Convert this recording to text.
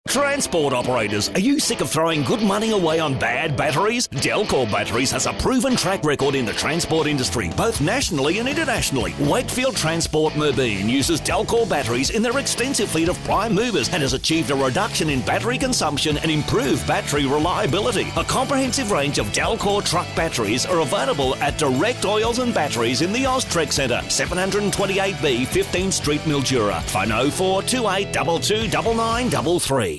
Transport operators, are you sick of throwing good money away on bad batteries? Delcor Batteries has a proven track record in the transport industry, both nationally and internationally. Wakefield Transport Merbeen uses Delcor batteries in their extensive fleet of prime movers and has achieved a reduction in battery consumption and improved battery reliability. A comprehensive range of Delcor truck batteries are available at Direct Oils and Batteries in the Austrek Centre, 728B 15th Street, Mildura. Phone 0428 22 9933.